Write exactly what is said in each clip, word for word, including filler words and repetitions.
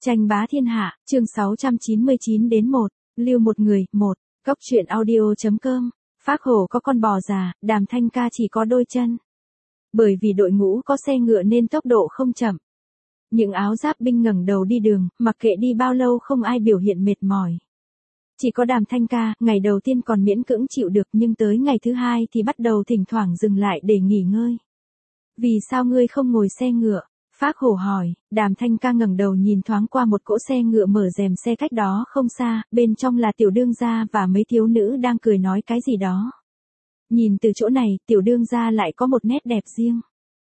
Tranh bá thiên hạ, chương sáu trăm chín mươi chín đến một, lưu một người, một, góc truyện audio.com, Phác Hổ có con bò già, Đàm Thanh Ca chỉ có đôi chân. Bởi vì đội ngũ có xe ngựa nên tốc độ không chậm. Những áo giáp binh ngẩng đầu đi đường, mặc kệ đi bao lâu không ai biểu hiện mệt mỏi. Chỉ có Đàm Thanh Ca, ngày đầu tiên còn miễn cưỡng chịu được nhưng tới ngày thứ hai thì bắt đầu thỉnh thoảng dừng lại để nghỉ ngơi. Vì sao ngươi không ngồi xe ngựa? Phác Hổ hỏi. Đàm Thanh Ca ngẩng đầu nhìn thoáng qua một cỗ xe ngựa mở rèm xe cách đó không xa, bên trong là tiểu đương gia và mấy thiếu nữ đang cười nói cái gì đó. Nhìn từ chỗ này, tiểu đương gia lại có một nét đẹp riêng.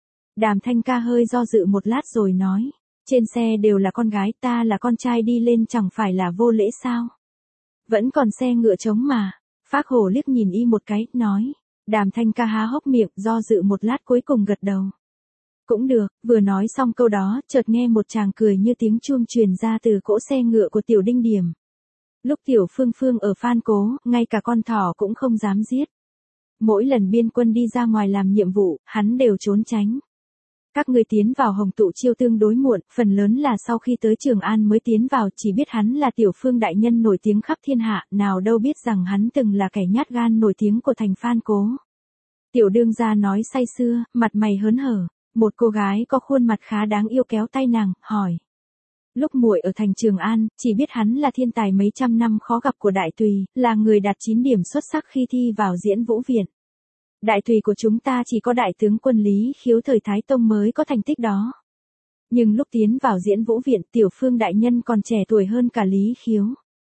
Đàm Thanh Ca hơi do dự một lát rồi nói, trên xe đều là con gái, ta là con trai đi lên chẳng phải là vô lễ sao? Vẫn còn xe ngựa trống mà. Phác Hổ liếc nhìn y một cái, nói. Đàm Thanh Ca há hốc miệng, do dự một lát cuối cùng gật đầu. Cũng được, vừa nói xong câu đó, chợt nghe một chàng cười như tiếng chuông truyền ra từ cỗ xe ngựa của tiểu Đinh Điểm. Lúc tiểu Phương Phương ở Phan Cố, ngay cả con thỏ cũng không dám giết. Mỗi lần biên quân đi ra ngoài làm nhiệm vụ, hắn đều trốn tránh. Các người tiến vào Hồng Tụ Chiêu tương đối muộn, phần lớn là sau khi tới Trường An mới tiến vào, chỉ biết hắn là tiểu Phương đại nhân nổi tiếng khắp thiên hạ, nào đâu biết rằng hắn từng là kẻ nhát gan nổi tiếng của thành Phan Cố. Tiểu đương gia nói say sưa, mặt mày hớn hở, một cô gái có khuôn mặt khá đáng yêu kéo tay nàng, hỏi. Lúc muội ở thành Trường An, chỉ biết hắn là thiên tài mấy trăm năm khó gặp của Đại Tùy, là người đạt chín điểm xuất sắc khi thi vào Diễn Vũ Viện. Đại Tùy của chúng ta chỉ có đại tướng quân Lý Khiếu thời Thái Tông mới có thành tích đó. Nhưng lúc tiến vào Diễn Vũ Viện, tiểu Phương đại nhân còn trẻ tuổi hơn cả Lý Khiếu.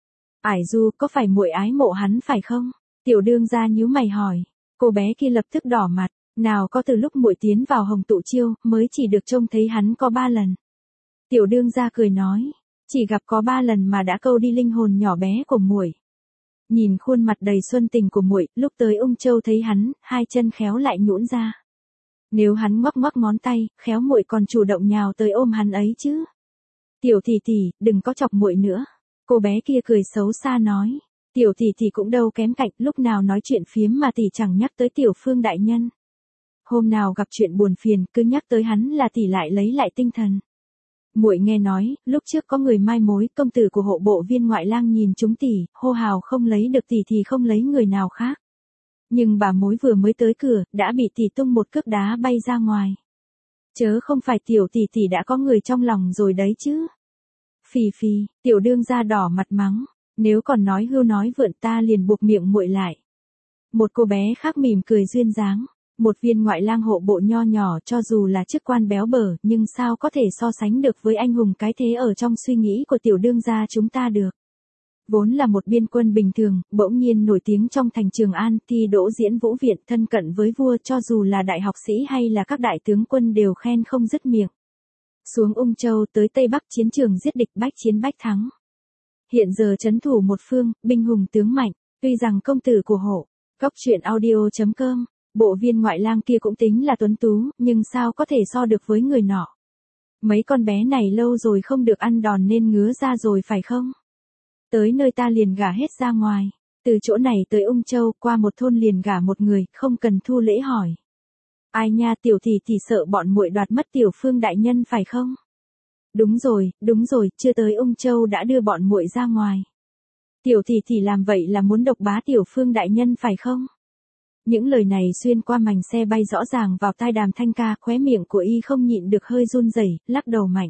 Ải du, có phải muội ái mộ hắn phải không? Tiểu đương gia nhíu mày hỏi. Cô bé kia lập tức đỏ mặt, nào có, từ lúc muội tiến vào Hồng Tụ Chiêu, mới chỉ được trông thấy hắn có ba lần. Tiểu đương gia cười nói, chỉ gặp có ba lần mà đã câu đi linh hồn nhỏ bé của muội. Nhìn khuôn mặt đầy xuân tình của muội, lúc tới Ung Châu thấy hắn, hai chân khéo lại nhũn ra. Nếu hắn ngoắc ngoắc ngón tay, khéo muội còn chủ động nhào tới ôm hắn ấy chứ. Tiểu tỷ tỷ, đừng có chọc muội nữa. Cô bé kia cười xấu xa nói. Tiểu tỷ tỷ cũng đâu kém cạnh, lúc nào nói chuyện phiếm mà tỷ chẳng nhắc tới tiểu Phương đại nhân. Hôm nào gặp chuyện buồn phiền, cứ nhắc tới hắn là tỷ lại lấy lại tinh thần. Muội nghe nói, lúc trước có người mai mối, công tử của hộ bộ viên ngoại lang nhìn chúng tỷ, hô hào không lấy được tỷ thì không lấy người nào khác. Nhưng bà mối vừa mới tới cửa, đã bị tỷ tung một cước đá bay ra ngoài. Chớ không phải tiểu tỷ tỷ đã có người trong lòng rồi đấy chứ. Phì phì, tiểu đương gia đỏ mặt mắng, nếu còn nói hưu nói vượn ta liền buộc miệng muội lại. Một cô bé khác mỉm cười duyên dáng. Một viên ngoại lang hộ bộ nho nhỏ, cho dù là chức quan béo bở, nhưng sao có thể so sánh được với anh hùng cái thế ở trong suy nghĩ của tiểu đương gia chúng ta được. Vốn là một biên quân bình thường, bỗng nhiên nổi tiếng trong thành Trường An, thi đỗ Diễn Vũ Viện, thân cận với vua, cho dù là đại học sĩ hay là các đại tướng quân đều khen không dứt miệng. Xuống Ung Châu tới Tây Bắc chiến trường giết địch, bách chiến bách thắng. Hiện giờ trấn thủ một phương, binh hùng tướng mạnh, tuy rằng công tử của hộ, góc truyện audio.com. Bộ viên ngoại lang kia cũng tính là tuấn tú, nhưng sao có thể so được với người nọ. Mấy con bé này lâu rồi không được ăn đòn nên ngứa ra rồi phải không? Tới nơi ta liền gả hết ra ngoài. Từ chỗ này tới Ung Châu, qua một thôn liền gả một người, không cần thu lễ hỏi. Ai nha, tiểu tỷ tỷ sợ bọn muội đoạt mất tiểu Phương đại nhân phải không? Đúng rồi, đúng rồi, chưa tới Ung Châu đã đưa bọn muội ra ngoài. Tiểu tỷ tỷ làm vậy là muốn độc bá tiểu Phương đại nhân phải không? Những lời này xuyên qua mành xe bay rõ ràng vào tai Đàm Thanh Ca, khóe miệng của y không nhịn được hơi run rẩy, lắc đầu mạnh.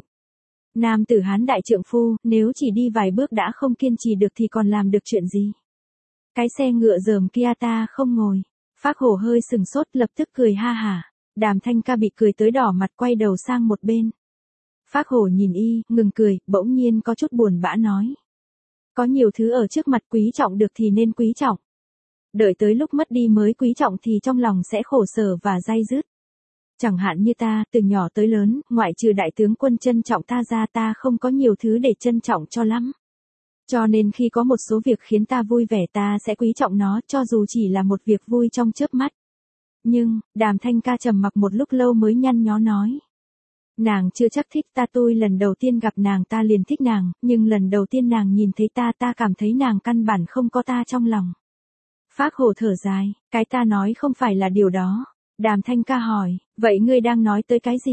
Nam tử Hán đại trượng phu, nếu chỉ đi vài bước đã không kiên trì được thì còn làm được chuyện gì? Cái xe ngựa dởm kia ta không ngồi. Phác Hổ hơi sừng sốt, lập tức cười ha hả. Đàm Thanh Ca bị cười tới đỏ mặt, quay đầu sang một bên. Phác Hổ nhìn y, ngừng cười, bỗng nhiên có chút buồn bã nói. Có nhiều thứ ở trước mặt quý trọng được thì nên quý trọng. Đợi tới lúc mất đi mới quý trọng thì trong lòng sẽ khổ sở và day dứt. Chẳng hạn như ta, từ nhỏ tới lớn, ngoại trừ đại tướng quân trân trọng ta ra, ta không có nhiều thứ để trân trọng cho lắm. Cho nên khi có một số việc khiến ta vui vẻ ta sẽ quý trọng nó, cho dù chỉ là một việc vui trong chớp mắt. Nhưng, Đàm Thanh Ca trầm mặc một lúc lâu mới nhăn nhó nói. Nàng chưa chắc thích ta, tôi lần đầu tiên gặp nàng ta liền thích nàng, nhưng lần đầu tiên nàng nhìn thấy ta ta cảm thấy nàng căn bản không có ta trong lòng. Phác Hổ thở dài, cái ta nói không phải là điều đó. Đàm Thanh Ca hỏi, vậy ngươi đang nói tới cái gì?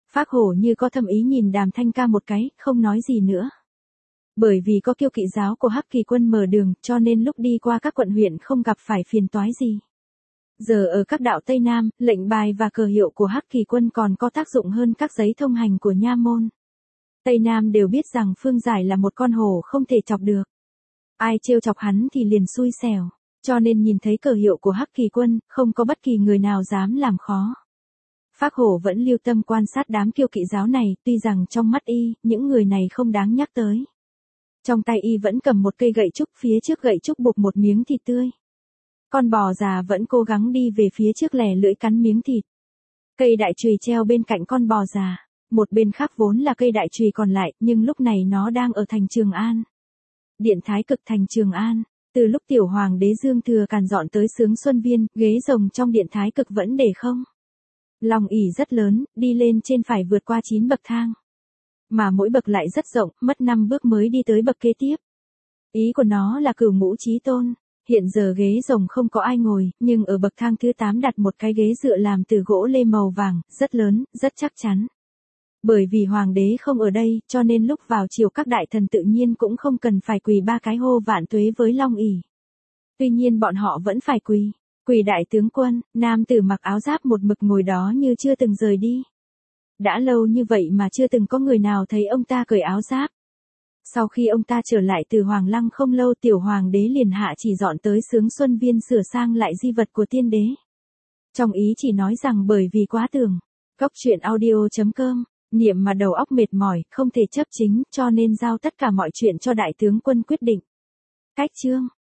Phác Hổ như có thâm ý nhìn Đàm Thanh Ca một cái, không nói gì nữa. Bởi vì có Kiêu Kỵ giáo của Hắc Kỳ quân mở đường, cho nên lúc đi qua các quận huyện không gặp phải phiền toái gì. Giờ ở các đạo Tây Nam, lệnh bài và cờ hiệu của Hắc Kỳ quân còn có tác dụng hơn các giấy thông hành của nha môn. Tây Nam đều biết rằng Phương Giải là một con hổ không thể chọc được. Ai trêu chọc hắn thì liền xui xẻo, cho nên nhìn thấy cờ hiệu của Hắc Kỳ quân, không có bất kỳ người nào dám làm khó. Phác Hổ vẫn lưu tâm quan sát đám Kiêu Kỵ giáo này, tuy rằng trong mắt y, những người này không đáng nhắc tới. Trong tay y vẫn cầm một cây gậy trúc, phía trước gậy trúc buộc một miếng thịt tươi. Con bò già vẫn cố gắng đi về phía trước lè lưỡi cắn miếng thịt. Cây đại chùy treo bên cạnh con bò già, một bên khác vốn là cây đại chùy còn lại, nhưng lúc này nó đang ở thành Trường An. Điện Thái Cực thành Trường An, từ lúc tiểu hoàng đế Dương Thừa Càn dọn tới Sướng Xuân Viên, ghế rồng trong Điện Thái Cực vẫn để không. Long ỷ rất lớn, đi lên trên phải vượt qua chín bậc thang. Mà mỗi bậc lại rất rộng, mất năm bước mới đi tới bậc kế tiếp. Ý của nó là Cửu Ngũ Chí Tôn. Hiện giờ ghế rồng không có ai ngồi, nhưng ở bậc thang thứ tám đặt một cái ghế dựa làm từ gỗ lê màu vàng, rất lớn, rất chắc chắn. Bởi vì hoàng đế không ở đây, cho nên lúc vào triều các đại thần tự nhiên cũng không cần phải quỳ ba cái hô vạn tuế với Long ỷ. Tuy nhiên bọn họ vẫn phải quỳ. Quỳ đại tướng quân, nam tử mặc áo giáp một mực ngồi đó như chưa từng rời đi. Đã lâu như vậy mà chưa từng có người nào thấy ông ta cởi áo giáp. Sau khi ông ta trở lại từ Hoàng Lăng không lâu, tiểu hoàng đế liền hạ chỉ dọn tới Sướng Xuân Viên sửa sang lại di vật của tiên đế. Trong ý chỉ nói rằng bởi vì quá tưởng. Cốc truyện audio chấm com, niệm mà đầu óc mệt mỏi, không thể chấp chính, cho nên giao tất cả mọi chuyện cho đại tướng quân quyết định. Cách chương